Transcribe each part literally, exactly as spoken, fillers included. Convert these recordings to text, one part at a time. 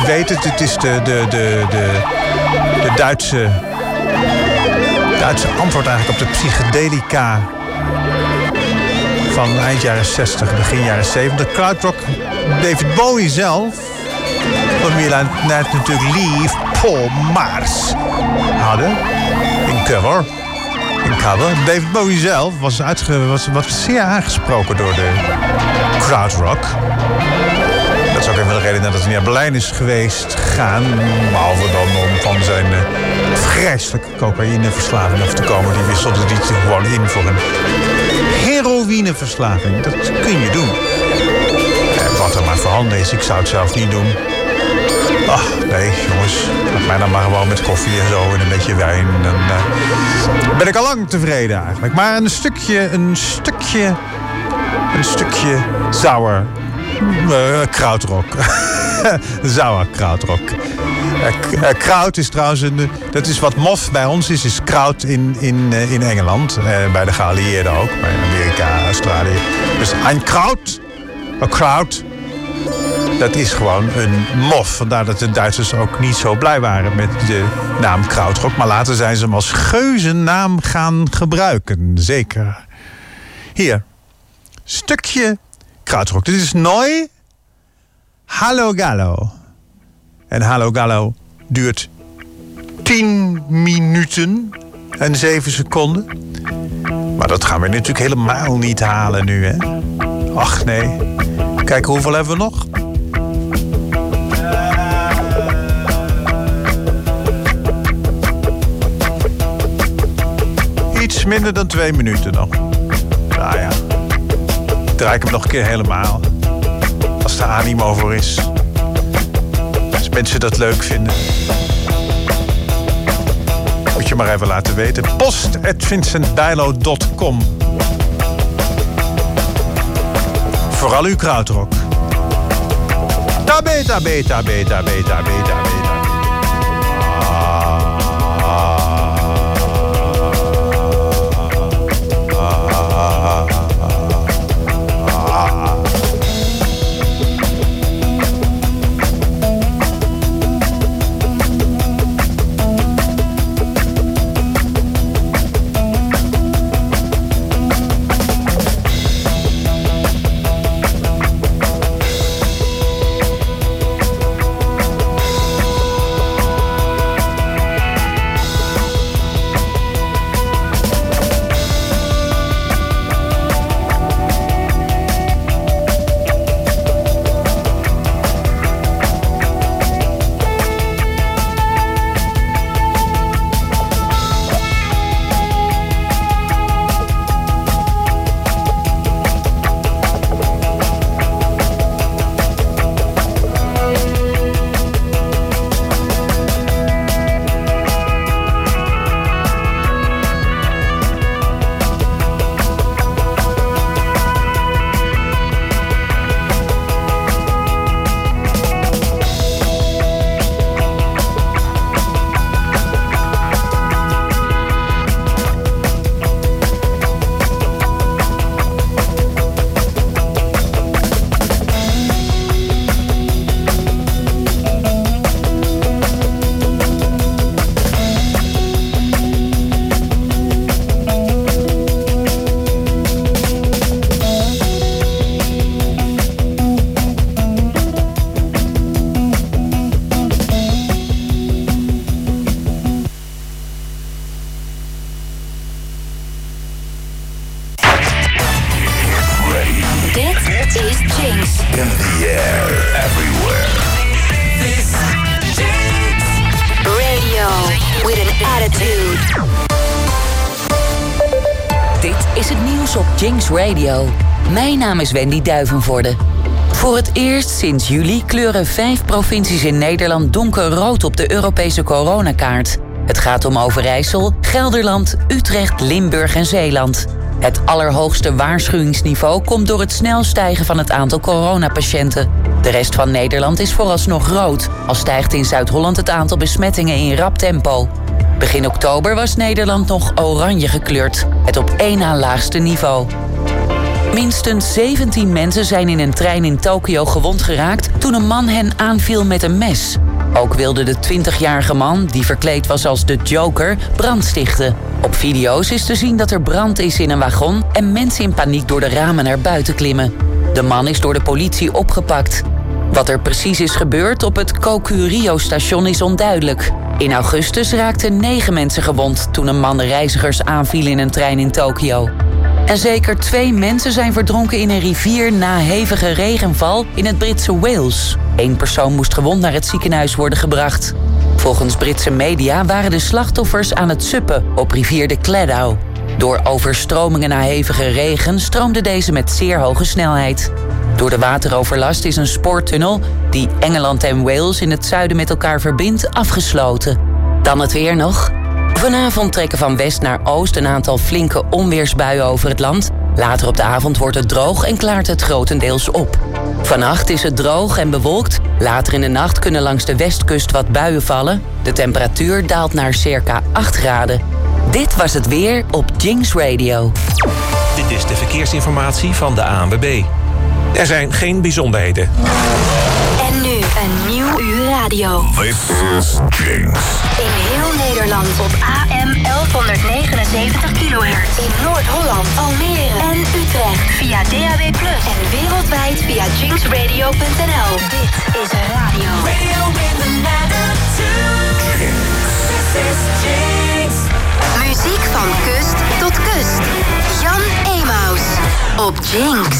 weet het, het is de, de, de, de, de Duitse, Duitse antwoord eigenlijk op de psychedelica van eind jaren zestig, begin jaren zeventig. Krautrock, David Bowie zelf, van wie net natuurlijk Leave Paul Mars hadden in cover. In cover. David Bowie zelf was, uitge, was, was zeer aangesproken door de krautrock. Dat is ook even de reden dat hij naar Berlijn is geweest gegaan. Behalve dan om van zijn uh, vreselijke cocaïneverslaving af te komen. Die wisselde die gewoon in voor een heroïneverslaving. Dat kun je doen. En wat er maar voorhanden is, ik zou het zelf niet doen. Ach, nee, jongens. Laat mij dan maar gewoon met koffie en zo en een beetje wijn. Dan uh, ben ik al lang tevreden eigenlijk. Maar een stukje, een stukje, een stukje sour uh, krautrock. Sour krautrock. Uh, uh, kraut is trouwens, een, dat is wat mof bij ons is, is kraut in, in, uh, in Engeland. Uh, bij de geallieerden ook, bij Amerika, Australië. Dus een kraut, een kraut. Dat is gewoon een mof. Vandaar dat de Duitsers ook niet zo blij waren met de naam krautrock. Maar later zijn ze hem als geuzennaam gaan gebruiken. Zeker. Hier. Stukje krautrock. Dit is Neu Hallo Gallo. En Hallo Gallo duurt tien minuten en zeven seconden. Maar dat gaan we natuurlijk helemaal niet halen nu, hè? Ach nee. Kijk, hoeveel hebben we nog? Iets minder dan twee minuten nog. Nou ja, draai ik hem nog een keer helemaal. Als de animo voor is. Als mensen dat leuk vinden. Moet je maar even laten weten. post at vincent bijlo dot com. Vooral uw krautrock. Tabé, tabé, tabé, tabé, tabé, tabé. Jinx Radio. Mijn naam is Wendy Duivenvoorde. Voor het eerst sinds juli kleuren vijf provincies in Nederland donkerrood op de Europese coronakaart. Het gaat om Overijssel, Gelderland, Utrecht, Limburg en Zeeland. Het allerhoogste waarschuwingsniveau komt door het snel stijgen van het aantal coronapatiënten. De rest van Nederland is vooralsnog rood, al stijgt in Zuid-Holland het aantal besmettingen in rap tempo. Begin oktober was Nederland nog oranje gekleurd, het op één na laagste niveau. Minstens zeventien mensen zijn in een trein in Tokio gewond geraakt toen een man hen aanviel met een mes. Ook wilde de twintigjarige man, die verkleed was als de Joker, brand stichten. Op video's is te zien dat er brand is in een wagon en mensen in paniek door de ramen naar buiten klimmen. De man is door de politie opgepakt. Wat er precies is gebeurd op het Kokurio-station is onduidelijk. In augustus raakten negen mensen gewond toen een man de reizigers aanviel in een trein in Tokio. En zeker twee mensen zijn verdronken in een rivier na hevige regenval in het Britse Wales. Eén persoon moest gewond naar het ziekenhuis worden gebracht. Volgens Britse media waren de slachtoffers aan het suppen op rivier de Cleddau. Door overstromingen na hevige regen stroomde deze met zeer hoge snelheid. Door de wateroverlast is een spoortunnel die Engeland en Wales in het zuiden met elkaar verbindt afgesloten. Dan het weer nog. Vanavond trekken van west naar oost een aantal flinke onweersbuien over het land. Later op de avond wordt het droog en klaart het grotendeels op. Vannacht is het droog en bewolkt. Later in de nacht kunnen langs de westkust wat buien vallen. De temperatuur daalt naar circa acht graden. Dit was het weer op Jinx Radio. Dit is de verkeersinformatie van de A N W B. Er zijn geen bijzonderheden. En nu een nieuw uur radio. This is Jinx. In heel Nederland op A M elfhonderdnegenenzeventig kilohertz. In Noord-Holland, Almere en Utrecht. Via D A B plus. En wereldwijd via jinx radio punt n l. Dit is radio. Radio with an attitude. This is Jinx. Muziek van kust tot kust. Jan Emaus op Jinx.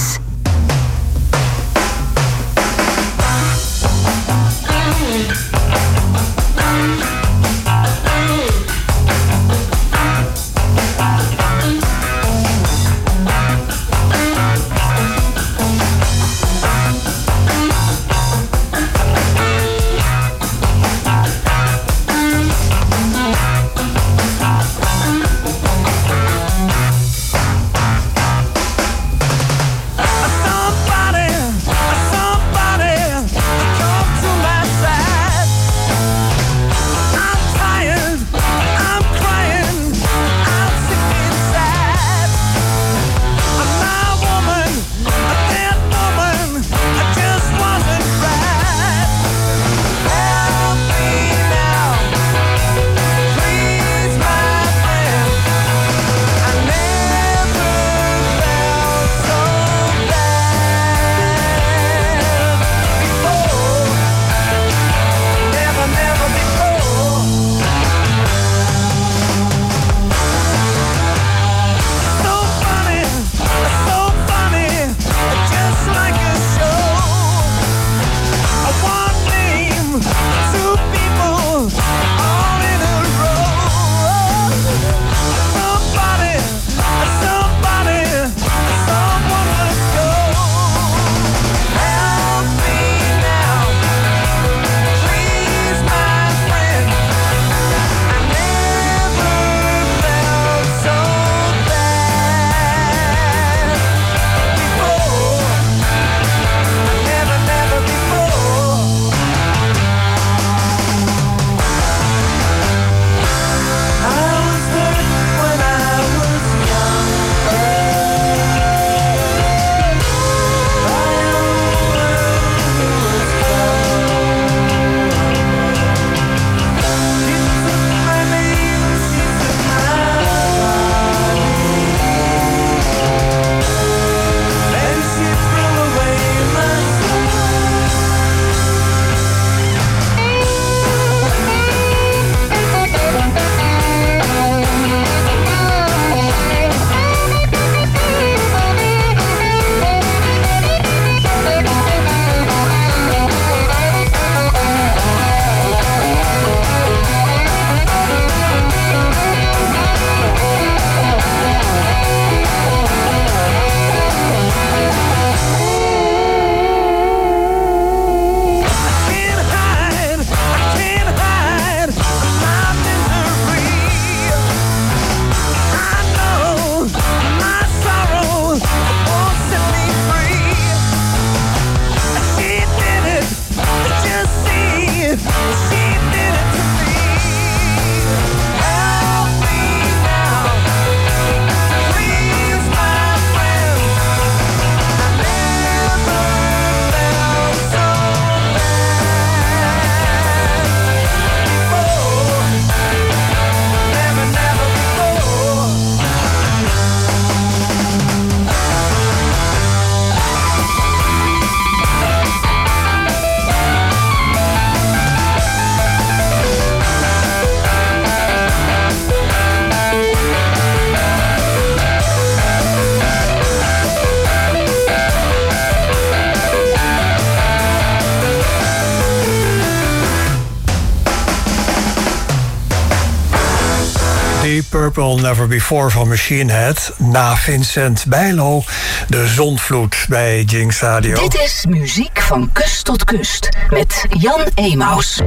Deep Purple, Never Before van Machine Head. Na Vincent Bijlo, de Zondvloed bij Jinx Radio. Dit is muziek van kust tot kust met Jan Emaus.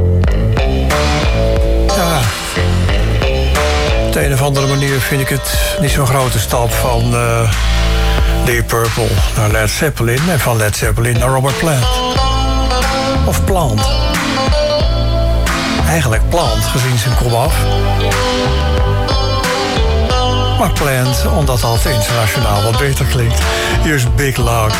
Ja, op de een of andere manier vind ik het niet zo'n grote stap van uh, Deep Purple naar Led Zeppelin en van Led Zeppelin naar Robert Plant. Of Plant. Eigenlijk Plant, gezien zijn komaf. Maar Plant, omdat dat internationaal wat beter klinkt. Hier is Big Lug.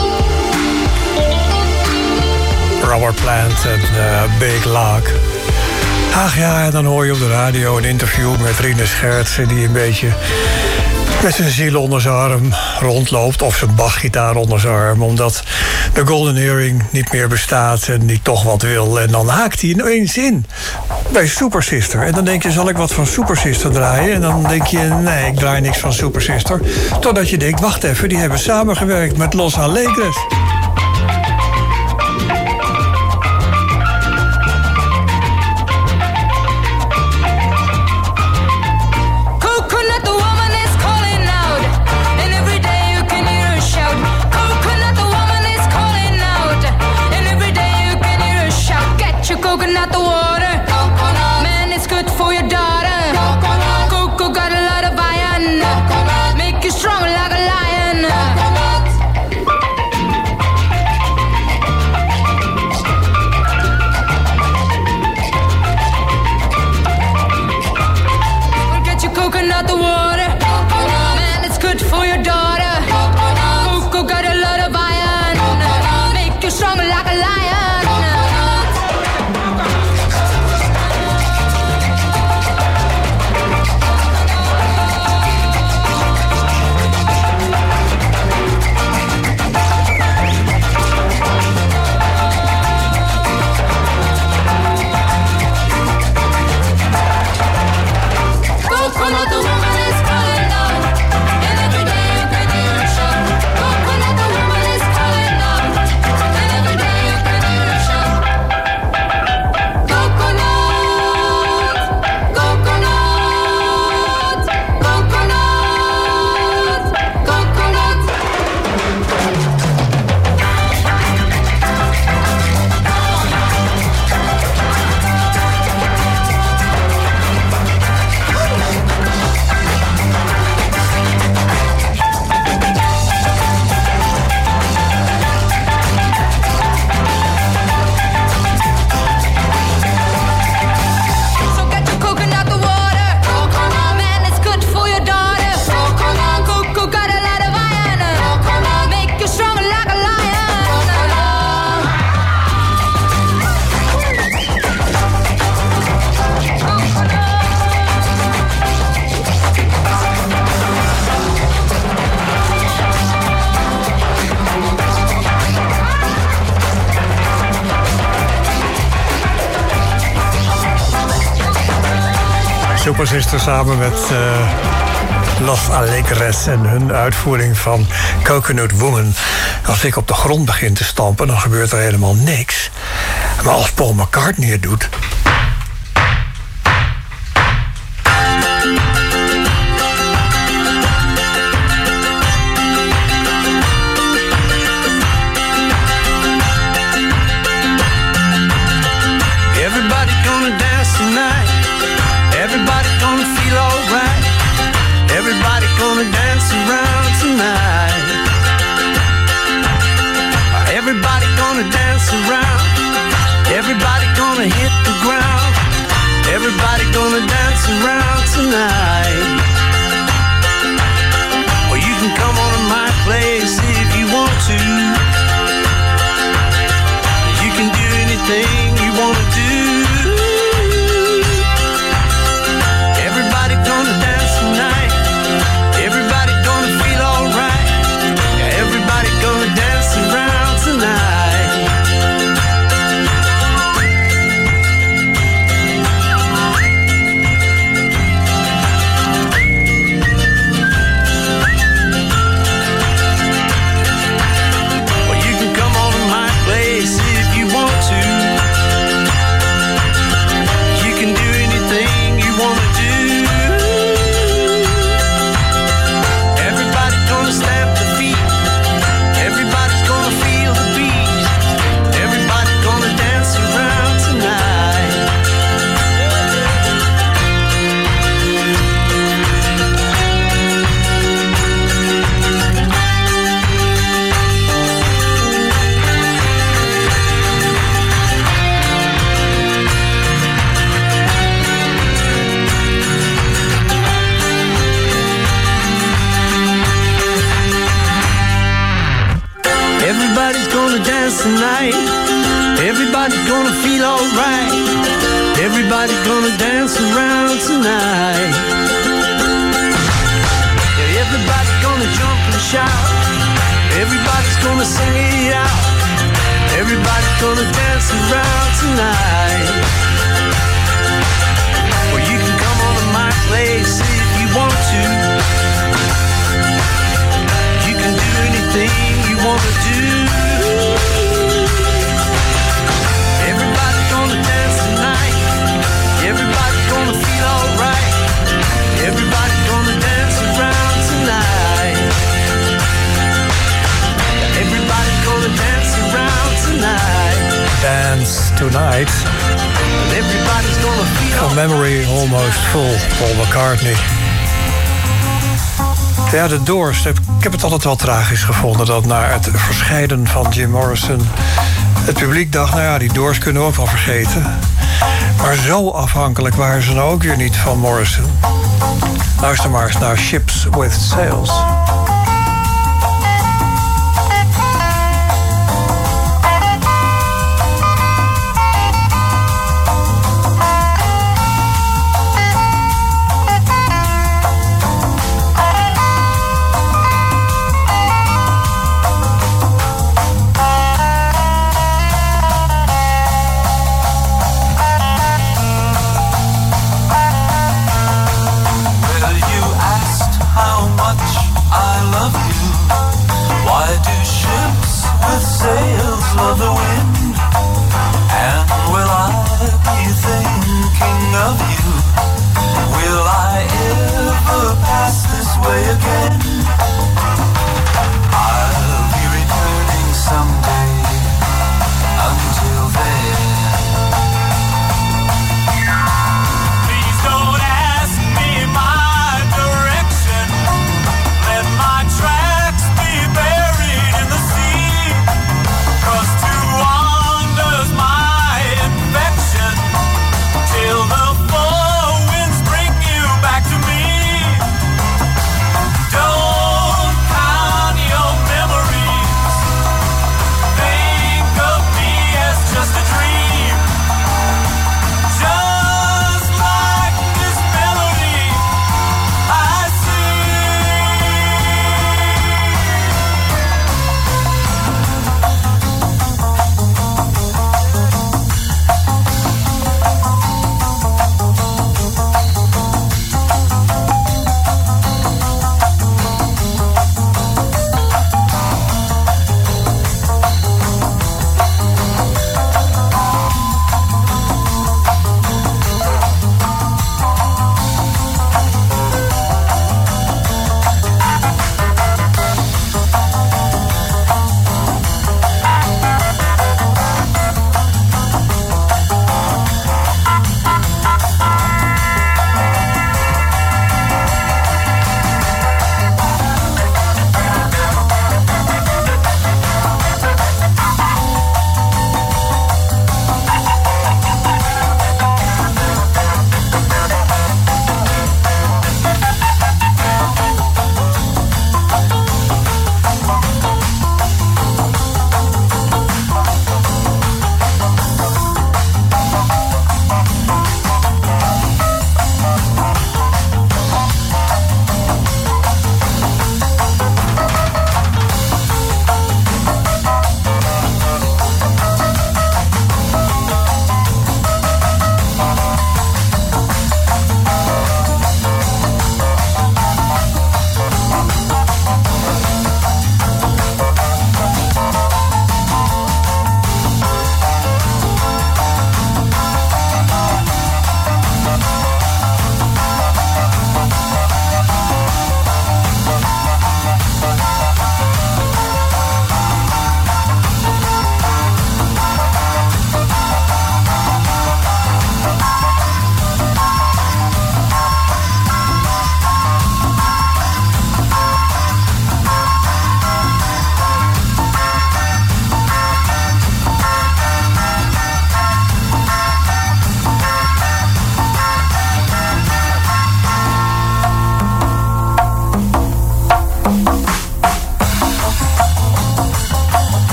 Robert Plant en uh, Big Lug. Ach ja, en dan hoor je op de radio een interview met Rinus Gertsen... die een beetje met zijn ziel onder zijn arm rondloopt... of zijn Bach-gitaar onder zijn arm... omdat de Golden Earring niet meer bestaat en die toch wat wil. En dan haakt hij ineens in bij Super Sister. En dan denk je, zal ik wat van Super Sister draaien? En dan denk je, nee, ik draai niks van Super Sister. Totdat je denkt, wacht even, die hebben samengewerkt met Los Alegres. Super Sister samen met uh, Los Alegres en hun uitvoering van Coconut Woman. Als ik op de grond begin te stampen, dan gebeurt er helemaal niks. Maar als Paul McCartney het doet... Everybody's gonna dance tonight. Everybody's gonna feel alright. Everybody's gonna dance around tonight. Yeah, everybody's gonna jump and shout. Everybody's gonna sing it out. Everybody's gonna dance around tonight. Well, you can come on to my place if you want to. You can do anything you wanna do. Everybody's gonna dance tonight. Everybody's gonna feel alright. Everybody's gonna dance around tonight. Everybody's gonna dance around tonight. Dance Tonight. Everybody's gonna feel From Memory Almost Full, Paul McCartney. Ja, de Doors. Ik heb het altijd wel tragisch gevonden dat na het verscheiden van Jim Morrison het publiek dacht, nou ja, die Doors kunnen we ook wel vergeten. Maar zo afhankelijk waren ze nou ook weer niet van Morrison. Luister maar eens naar Ships with Sails. Of the wind, and will I be thinking of you? Will I ever pass this way again? I'll be returning someday. Until then, please don't ask me my direction. Let my tracks be buried in the sea. 'Cause to wander's my infection, till the four winds bring you back to me. Don't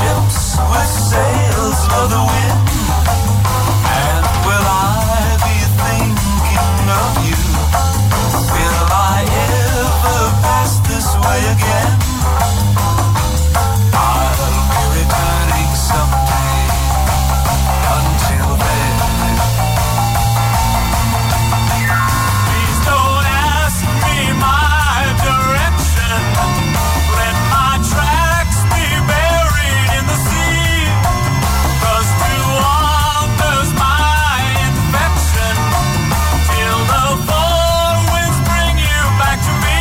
ships with sails for the wind. And will I be thinking of you? Will I ever pass this way again? I'll be returning someday. Until then, please don't ask me my direction. Let my tracks be buried in the sea. 'Cause to walkers my infection, till the four winds bring you back to me.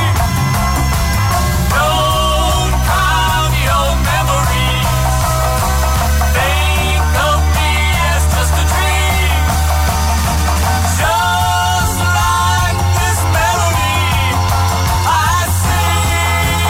Don't count your memories. Think of me as just a dream. Just like this melody I sing.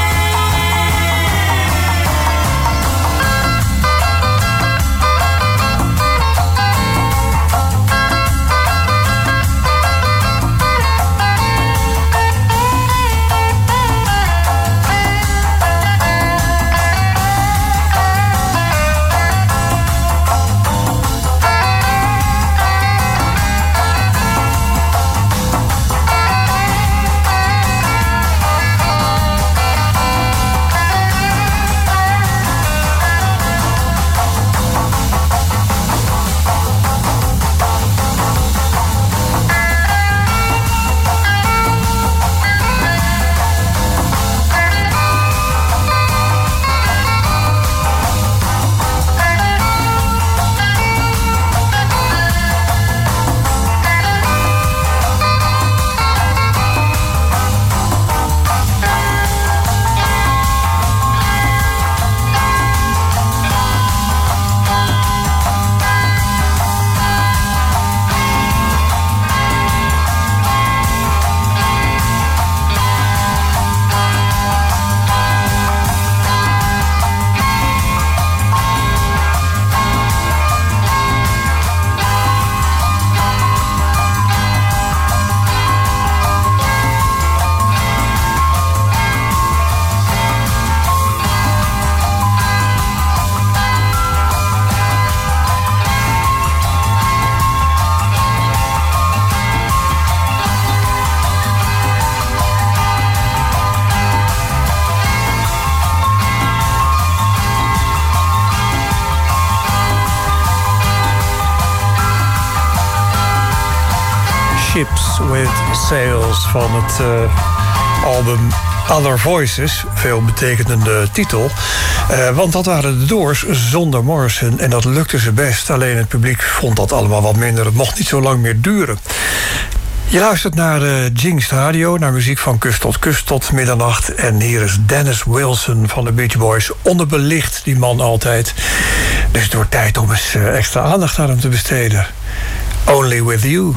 Ships with Sails van het uh, album Other Voices. Veelbetekenende titel. Uh, want dat waren de Doors zonder Morrison. En dat lukte ze best. Alleen het publiek vond dat allemaal wat minder. Het mocht niet zo lang meer duren. Je luistert naar uh, Jinx Radio, naar muziek van kust tot kust tot middernacht. En hier is Dennis Wilson van de Beach Boys. Onderbelicht, die man altijd. Dus het wordt tijd om eens uh, extra aandacht aan hem te besteden. Only With You.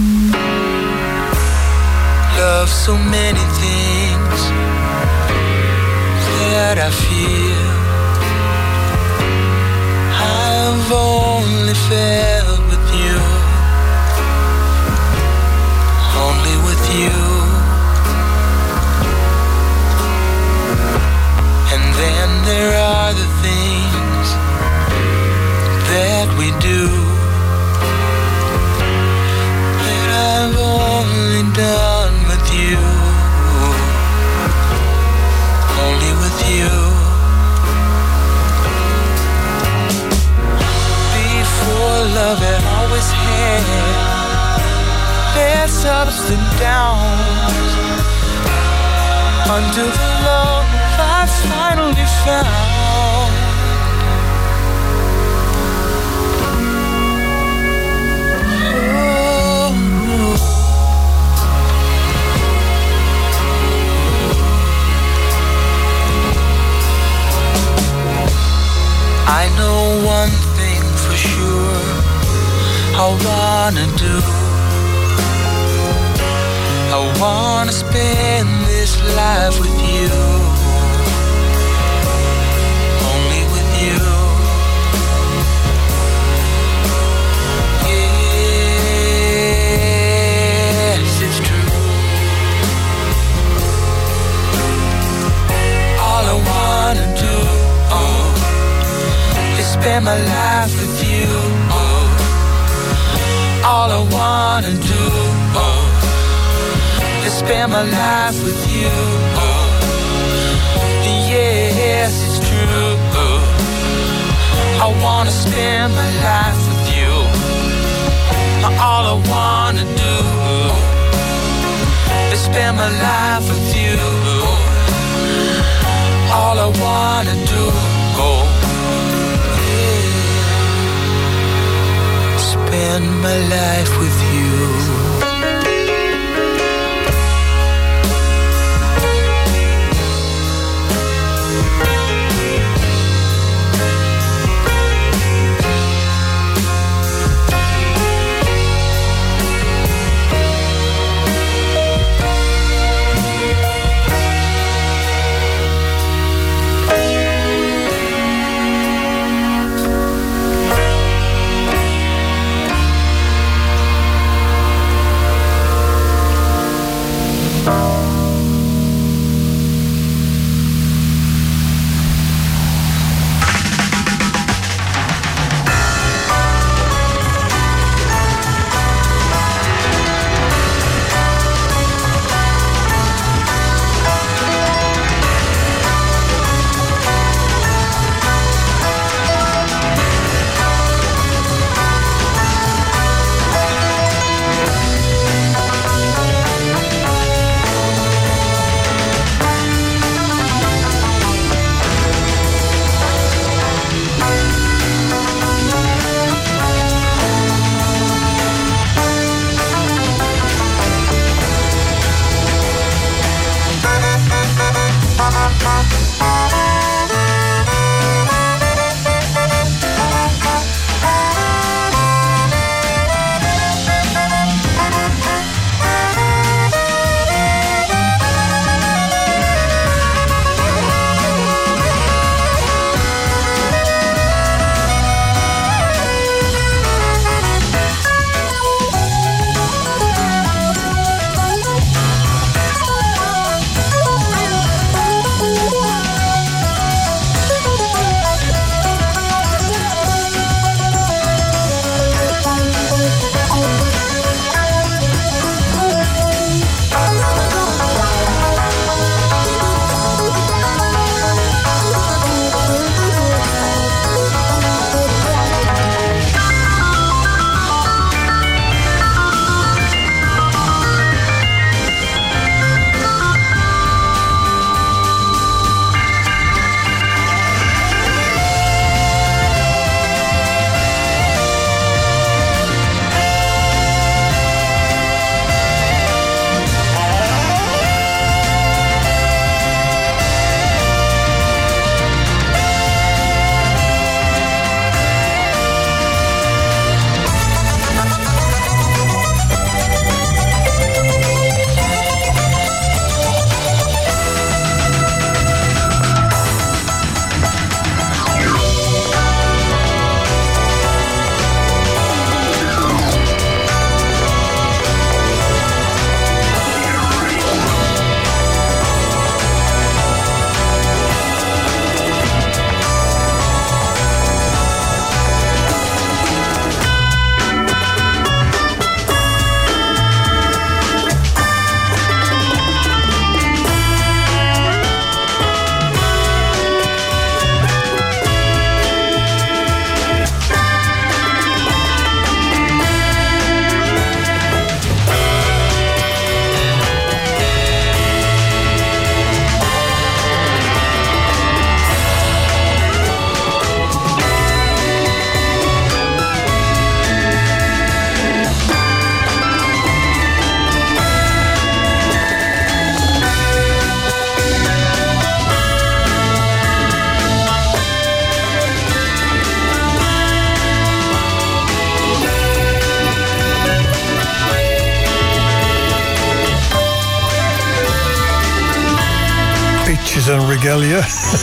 Love so many things that I feel. I've only felt with you. Only with you. And then there are the things that we do that I've only done with you. Only with you. Before love had always had there's ups and downs, until the love I finally found. Oh. I know one thing for sure, I wanna do. I wanna spend this life with you. Only with you. Yes, it's true. All I wanna do, oh, spend my life with you. All I wanna do is spend my life with you. Yes, it's true. I wanna spend my life with you. All I wanna do is spend my life with you. All I wanna do, go, yeah. Spend my life with you. en Regalia.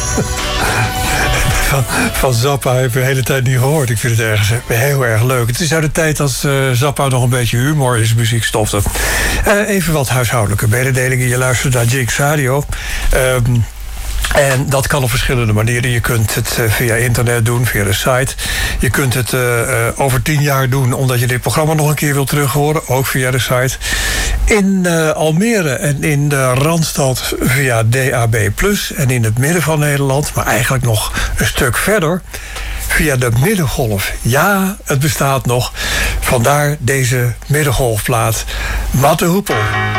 van, van Zappa heb ik de hele tijd niet gehoord. Ik vind het ergens heel erg leuk. Het is uit de tijd als uh, Zappa nog een beetje humor in zijn muziek stopte. Uh, even wat huishoudelijke mededelingen. Je luistert naar Jinx Radio. Um, En dat kan op verschillende manieren. Je kunt het uh, via internet doen, via de site. Je kunt het uh, uh, over tien jaar doen, omdat je dit programma nog een keer wilt terughoren. Ook via de site. In uh, Almere en in de Randstad via D A B plus. En in het midden van Nederland, maar eigenlijk nog een stuk verder, via de middengolf. Ja, het bestaat nog. Vandaar deze middengolfplaat. Matte Hoepel.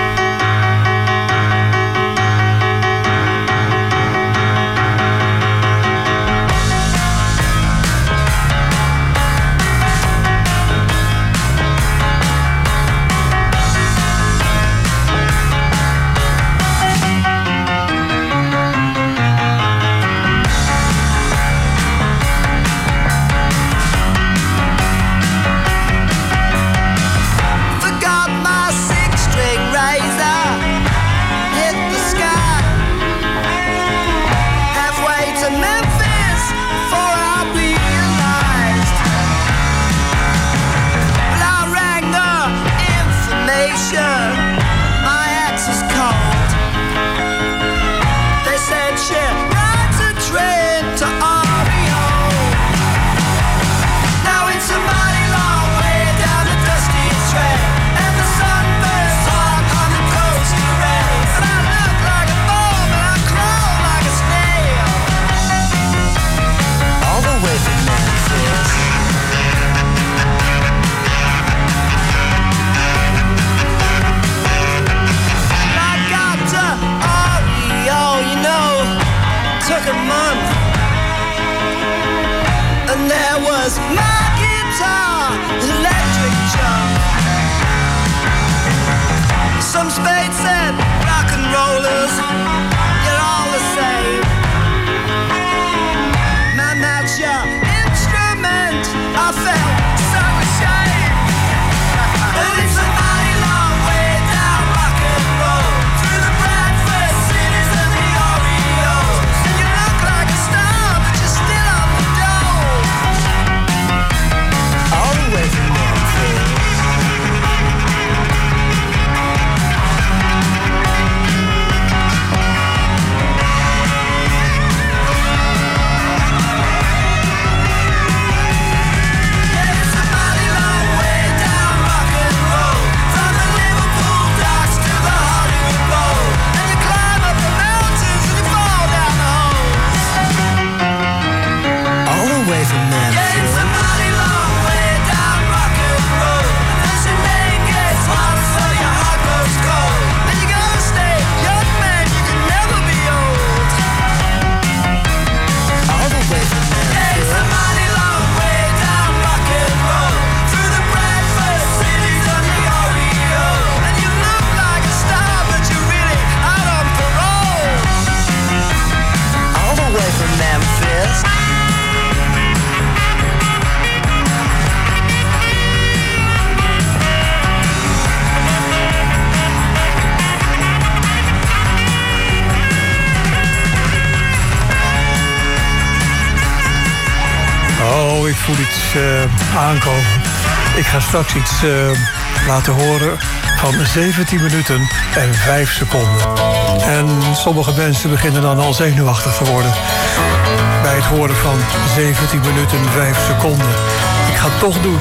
Ik voel iets uh, aankomen. Ik ga straks iets uh, laten horen van zeventien minuten en vijf seconden. En sommige mensen beginnen dan al zenuwachtig te worden bij het horen van zeventien minuten en vijf seconden. Ik ga het toch doen.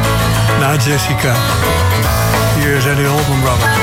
Na Jessica. Hier zijn de Allman Brothers.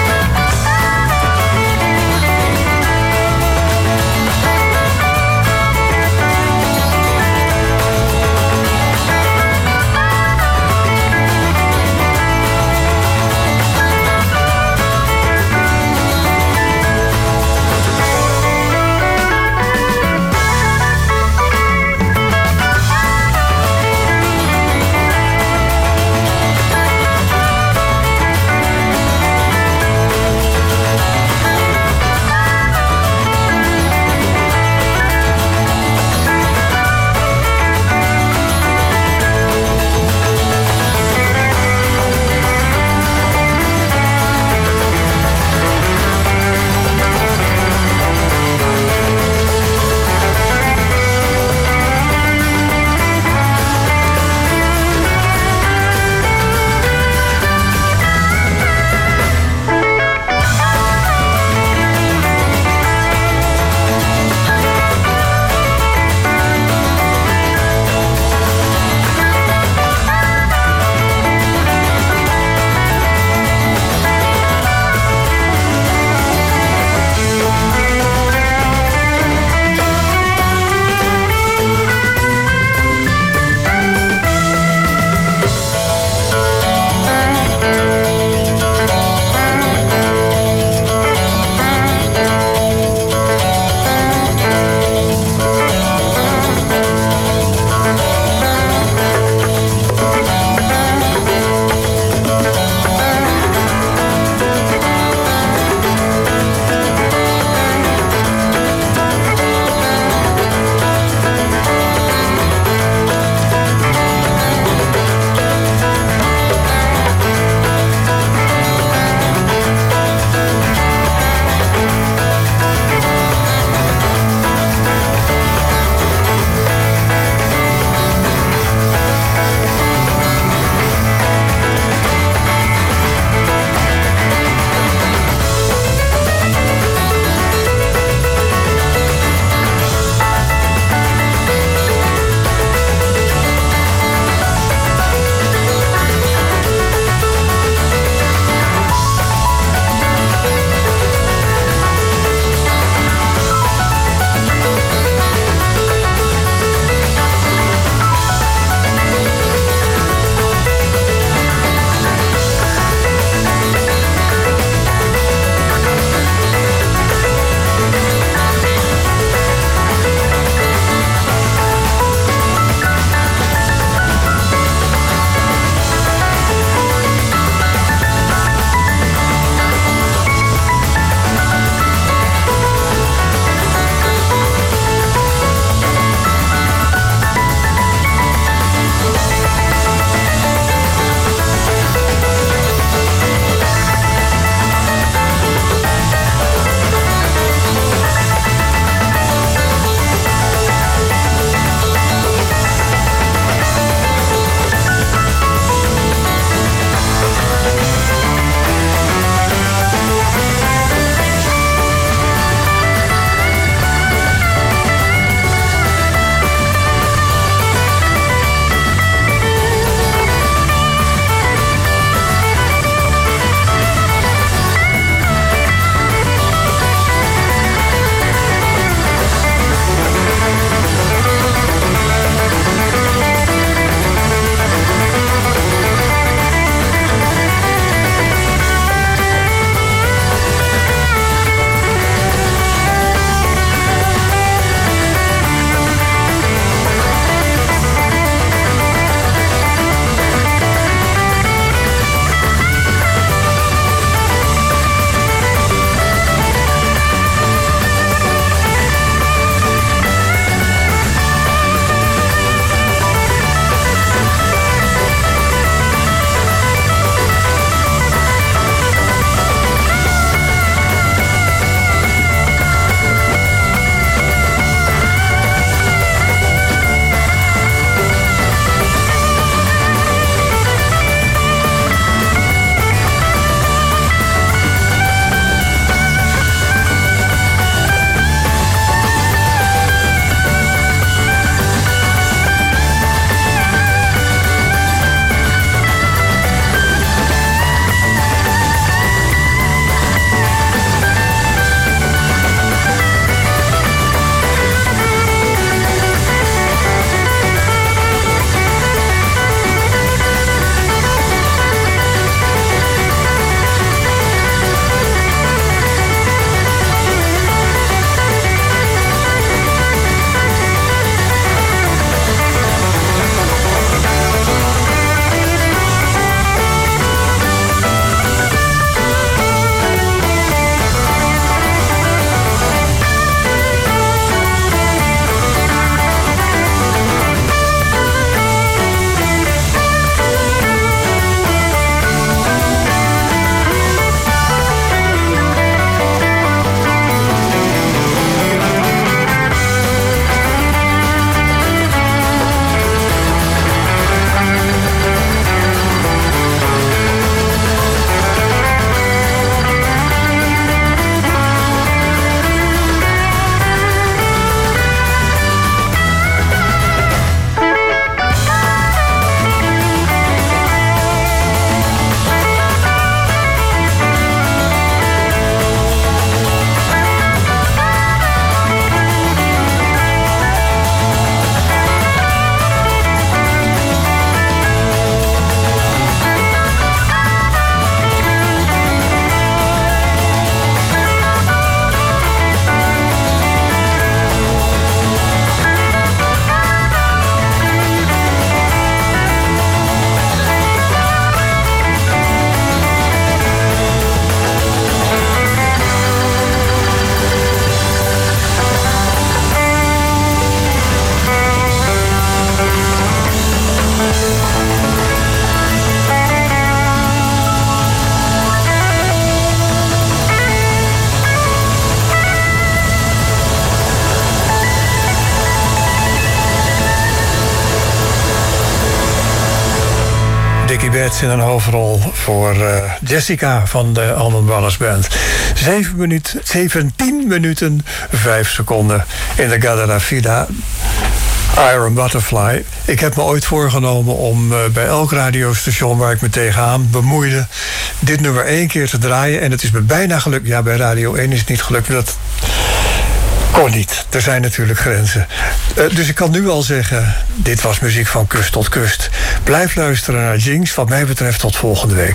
Dickie Betts in een hoofdrol voor uh, Jessica van de Allman Brothers Band. zeven minuten, zeventien minuten, vijf seconden in de Gadara Vida. Iron Butterfly. Ik heb me ooit voorgenomen om uh, bij elk radiostation waar ik me tegenaan bemoeide dit nummer één keer te draaien. En het is me bijna gelukt. Ja, bij Radio één is het niet gelukt. Dat kon niet. Er zijn natuurlijk grenzen. Uh, dus ik kan nu al zeggen, dit was muziek van kust tot kust. Blijf luisteren naar Jinx. Wat mij betreft tot volgende week.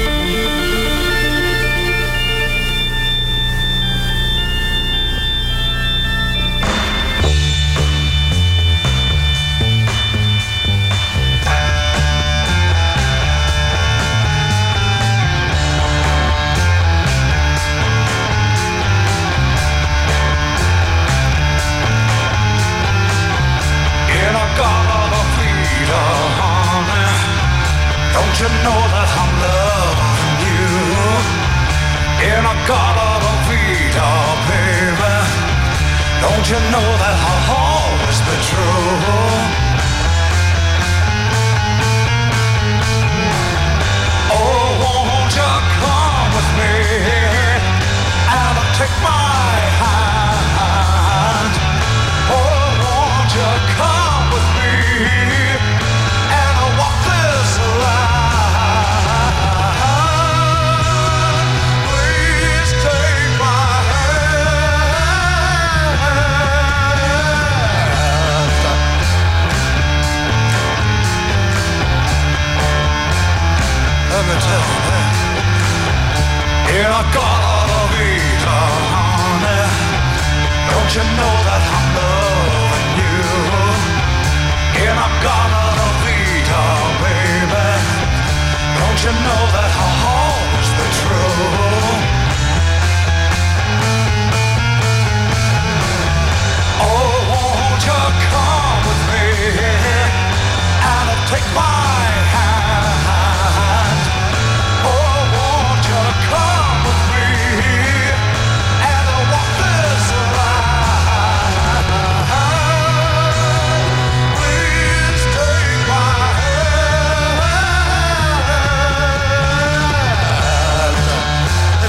Don't you know that I'll always be true? Oh, won't you come with me and take my hand? Oh, won't you come with me and walk this line? Please take my in a Gala Vita, honey, don't you know that I'm loving you? In a Gala Vita, baby, don't you know that I'll always be true? Oh, won't you come with me and take my hand? Oh, won't you come with me and walk this line? Please take my hand.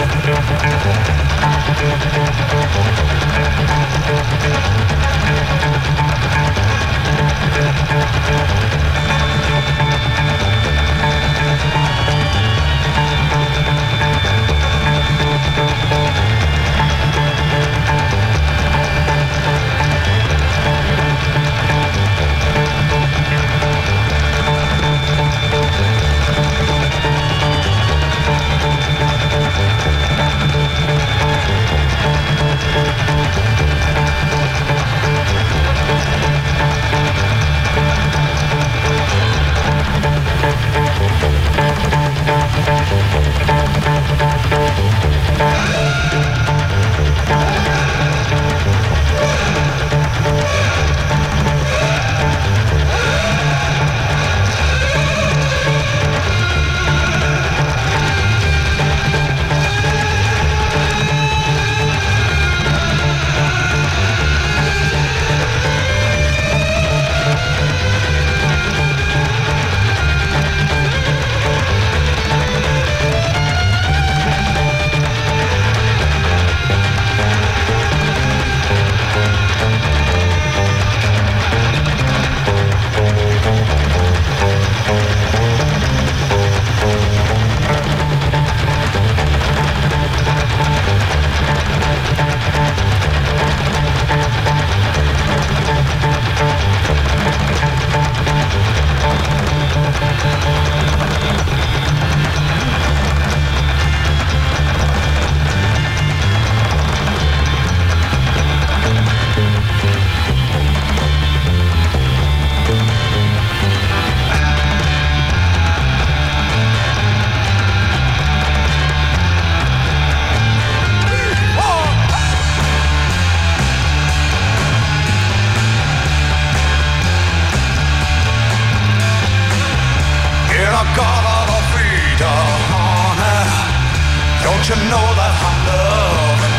Don't you know that I'm loving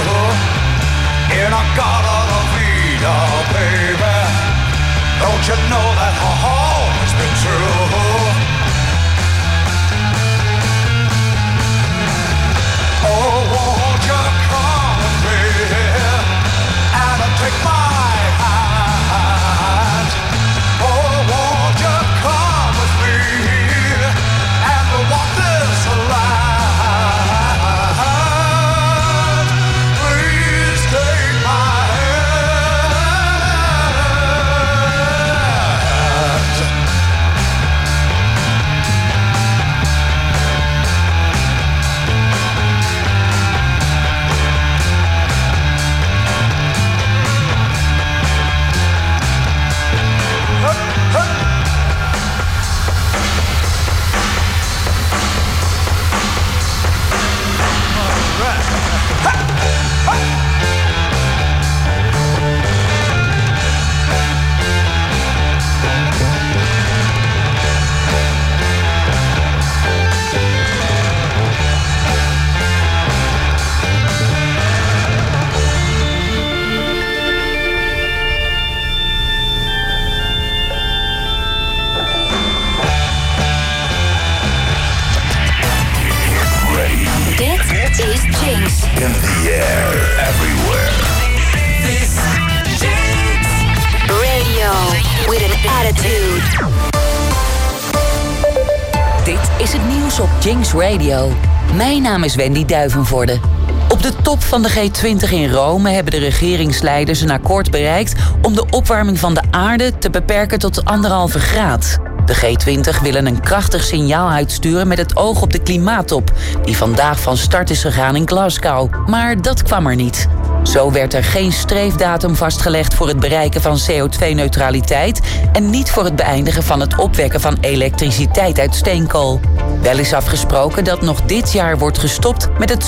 you? In a garden of Vida, baby. Don't you know that I've always been true? Oh, won't you come with me and take my hand? Oh, won't you come with me and we'll walk this line? Please take my hand. Dit is Jinx. In the air, everywhere. This is Jinx Radio with an attitude. Dit is het nieuws op Jinx Radio. Mijn naam is Wendy Duivenvoorde. Op de top van de G twintig in Rome hebben de regeringsleiders een akkoord bereikt om de opwarming van de aarde te beperken tot anderhalve graad. De G twintig willen een krachtig signaal uitsturen met het oog op de klimaattop, die vandaag van start is gegaan in Glasgow. Maar dat kwam er niet. Zo werd er geen streefdatum vastgelegd voor het bereiken van C O twee neutraliteit en niet voor het beëindigen van het opwekken van elektriciteit uit steenkool. Wel is afgesproken dat nog dit jaar wordt gestopt met het